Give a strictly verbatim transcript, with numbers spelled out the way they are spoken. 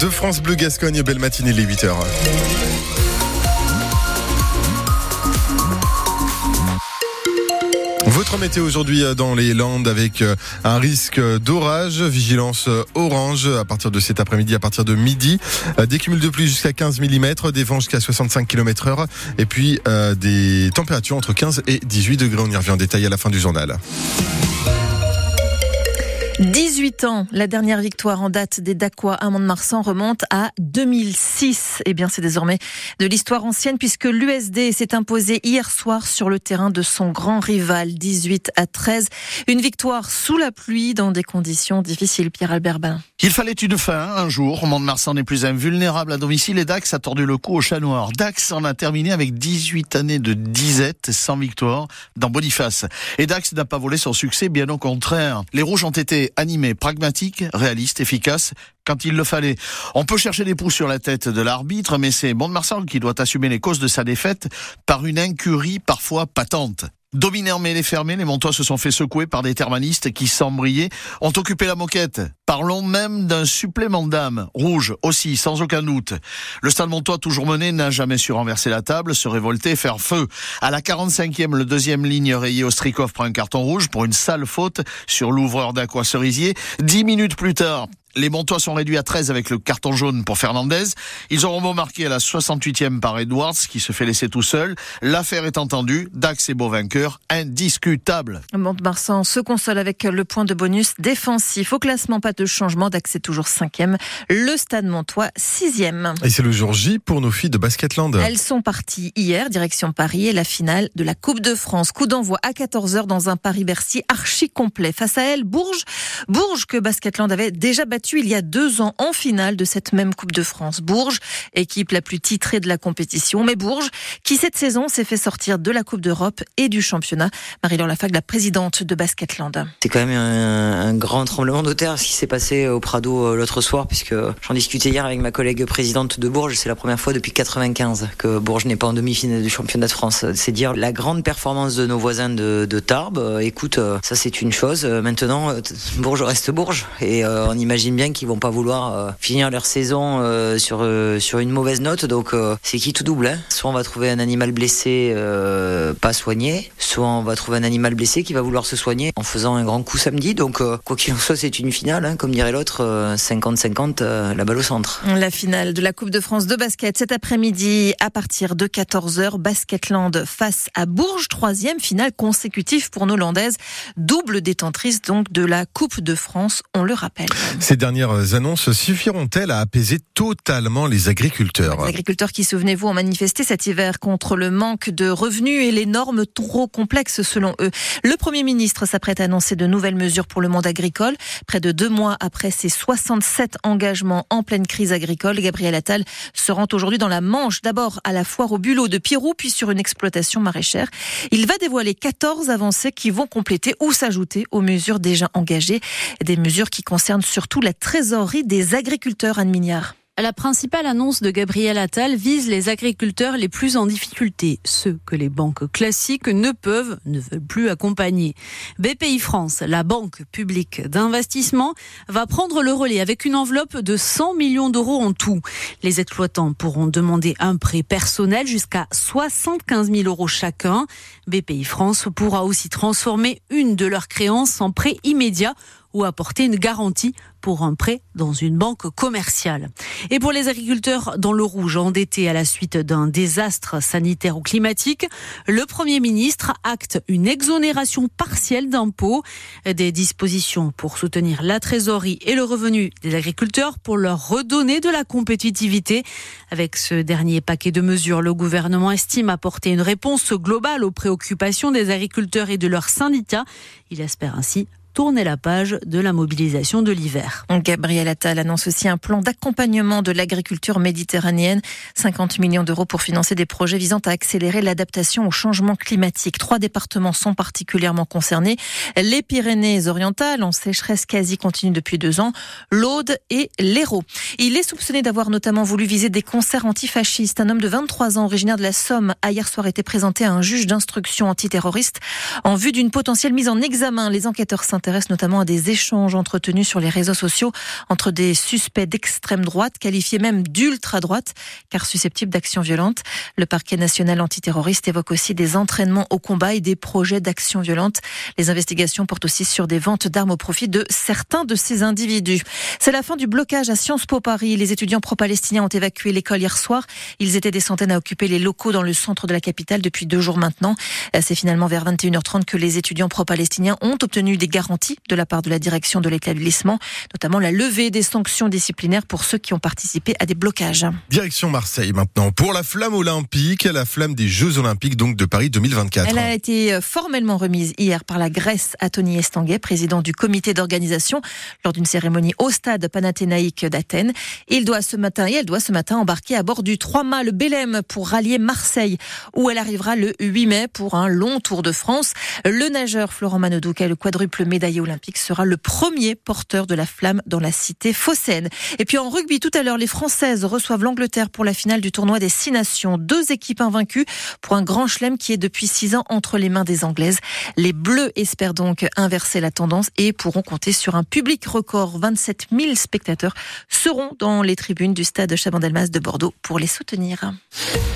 de France Bleu Gascogne. Belle matinée, les huit heures. Votre météo aujourd'hui dans les Landes avec un risque d'orage, vigilance orange à partir de cet après-midi, à partir de midi. Des cumuls de pluie jusqu'à quinze millimètres, des vents jusqu'à soixante-cinq kilomètres heure et puis euh, des températures entre quinze et dix-huit degrés. On y revient en détail à la fin du journal. dix-huit ans, la dernière victoire en date des Dacois à Mont-de-Marsan remonte à deux mille six. Eh bien, c'est désormais de l'histoire ancienne puisque l'U S D s'est imposé hier soir sur le terrain de son grand rival, dix-huit à treize. Une victoire sous la pluie dans des conditions difficiles, Pierre-Albert Balin. Il fallait une fin, un jour. Mont-de-Marsan n'est plus invulnérable à domicile et Dax a tordu le cou au chat noir. Dax en a terminé avec dix-huit années de disette sans victoire dans Boniface. Et Dax n'a pas volé son succès, bien au contraire. Les Rouges ont été animés, pragmatiques, réalistes, efficaces quand il le fallait. On peut chercher des poux sur la tête de l'arbitre, mais c'est Mont-de-Marsan qui doit assumer les causes de sa défaite par une incurie parfois patente. Dominés en mêlée fermée, les Montois se sont fait secouer par des thermalistes qui, sans briller, ont occupé la moquette. Parlons même d'un supplément d'âme. Rouge aussi, sans aucun doute. Le Stade Montois, toujours mené, n'a jamais su renverser la table, se révolter, faire feu. À la quarante-cinquième, le deuxième ligne rayé Ostrikov prend un carton rouge pour une sale faute sur l'ouvreur d'Aqua Cerisier. Dix minutes plus tard, les Montois sont réduits à treize avec le carton jaune pour Fernandez. Ils auront beau marquer à la soixante-huitième par Edwards, qui se fait laisser tout seul. L'affaire est entendue. Dax est beau vainqueur, indiscutable. Mont-de-Marsan se console avec le point de bonus défensif. Au classement, pas de changement. Dax est toujours cinquième. Le Stade Montois, sixième. Et c'est le jour J pour nos filles de Basketland. Elles sont parties hier, direction Paris, et la finale de la Coupe de France. Coup d'envoi à quatorze heures dans un Paris-Bercy archi complet. Face à elles, Bourges. Bourges que Basketland avait déjà battu il y a deux ans en finale de cette même Coupe de France. Bourges, équipe la plus titrée de la compétition, mais Bourges qui cette saison s'est fait sortir de la Coupe d'Europe et du championnat. Marie-Laure Lafague, la présidente de Basketland. C'est quand même un, un grand tremblement de terre ce qui s'est passé au Prado l'autre soir, puisque j'en discutais hier avec ma collègue présidente de Bourges. C'est la première fois depuis quatre-vingt-quinze que Bourges n'est pas en demi-finale du championnat de France. C'est dire la grande performance de nos voisins de, de Tarbes. Écoute, ça c'est une chose. Maintenant, Bourges reste Bourges et euh, on imagine bien qu'ils vont pas vouloir euh, finir leur saison euh, sur euh, sur une mauvaise note, donc euh, c'est qui tout double, hein. Soit on va trouver un animal blessé euh, pas soigné, soit on va trouver un animal blessé qui va vouloir se soigner en faisant un grand coup samedi, donc euh, quoi qu'il en soit c'est une finale, hein, comme dirait l'autre, euh, cinquante cinquante euh, la balle au centre. La finale de la Coupe de France de basket cet après-midi à partir de quatorze heures, Basketland face à Bourges, troisième finale consécutive pour nos Landaises, double détentrice donc de la Coupe de France, on le rappelle. Ces dernières annonces suffiront-elles à apaiser totalement les agriculteurs ? Les agriculteurs qui, souvenez-vous, ont manifesté cet hiver contre le manque de revenus et les normes trop complexes selon eux. Le Premier ministre s'apprête à annoncer de nouvelles mesures pour le monde agricole. Près de deux mois après ses soixante-sept engagements en pleine crise agricole, Gabriel Attal se rend aujourd'hui dans la Manche, d'abord à la foire au bulot de Pirou, puis sur une exploitation maraîchère. Il va dévoiler quatorze avancées qui vont compléter ou s'ajouter aux mesures déjà engagées. Des mesures qui concernent surtout la trésorerie des agriculteurs, Anne Mignard. La principale annonce de Gabriel Attal vise les agriculteurs les plus en difficulté, ceux que les banques classiques ne peuvent, ne veulent plus accompagner. B P I France, la banque publique d'investissement, va prendre le relais avec une enveloppe de cent millions d'euros en tout. Les exploitants pourront demander un prêt personnel jusqu'à soixante-quinze mille euros chacun. B P I France pourra aussi transformer une de leurs créances en prêt immédiat ou apporter une garantie pour un prêt dans une banque commerciale. Et pour les agriculteurs dans le rouge, endettés à la suite d'un désastre sanitaire ou climatique, le Premier ministre acte une exonération partielle d'impôts, des dispositions pour soutenir la trésorerie et le revenu des agriculteurs pour leur redonner de la compétitivité. Avec ce dernier paquet de mesures, le gouvernement estime apporter une réponse globale aux préoccupations des agriculteurs et de leurs syndicats. Il espère ainsi tourner la page de la mobilisation de l'hiver. Gabriel Attal annonce aussi un plan d'accompagnement de l'agriculture méditerranéenne. cinquante millions d'euros pour financer des projets visant à accélérer l'adaptation au changement climatique. Trois départements sont particulièrement concernés. Les Pyrénées-Orientales, en sécheresse quasi continue depuis deux ans, l'Aude et l'Hérault. Il est soupçonné d'avoir notamment voulu viser des concerts antifascistes. Un homme de vingt-trois ans, originaire de la Somme, a hier soir été présenté à un juge d'instruction antiterroriste en vue d'une potentielle mise en examen. Les enquêteurs s'intéressent s'intéresse notamment à des échanges entretenus sur les réseaux sociaux entre des suspects d'extrême droite, qualifiés même d'ultra-droite, car susceptibles d'actions violentes. Le parquet national antiterroriste évoque aussi des entraînements au combat et des projets d'actions violentes. Les investigations portent aussi sur des ventes d'armes au profit de certains de ces individus. C'est la fin du blocage à Sciences Po Paris. Les étudiants pro-palestiniens ont évacué l'école hier soir. Ils étaient des centaines à occuper les locaux dans le centre de la capitale depuis deux jours maintenant. C'est finalement vers vingt et une heures trente que les étudiants pro-palestiniens ont obtenu des garanties de la part de la direction de l'établissement, notamment la levée des sanctions disciplinaires pour ceux qui ont participé à des blocages. Direction Marseille maintenant pour la flamme olympique, la flamme des Jeux Olympiques donc de Paris deux mille vingt-quatre. Elle a été formellement remise hier par la Grèce à Tony Estanguet, président du comité d'organisation, lors d'une cérémonie au stade panathénaïque d'Athènes. Il doit ce matin, et elle doit ce matin embarquer à bord du trois-mâts, le Belém, pour rallier Marseille, où elle arrivera le huit mai pour un long tour de France. Le nageur Florent Manodou, qui est le quadruple médaillé olympique, sera le premier porteur de la flamme dans la cité phocéenne. Et puis en rugby, tout à l'heure, les Françaises reçoivent l'Angleterre pour la finale du tournoi des Six Nations. Deux équipes invaincues pour un grand chelem qui est depuis six ans entre les mains des Anglaises. Les Bleus espèrent donc inverser la tendance et pourront compter sur un public record. vingt-sept mille spectateurs seront dans les tribunes du stade Chaban-Delmas de Bordeaux pour les soutenir.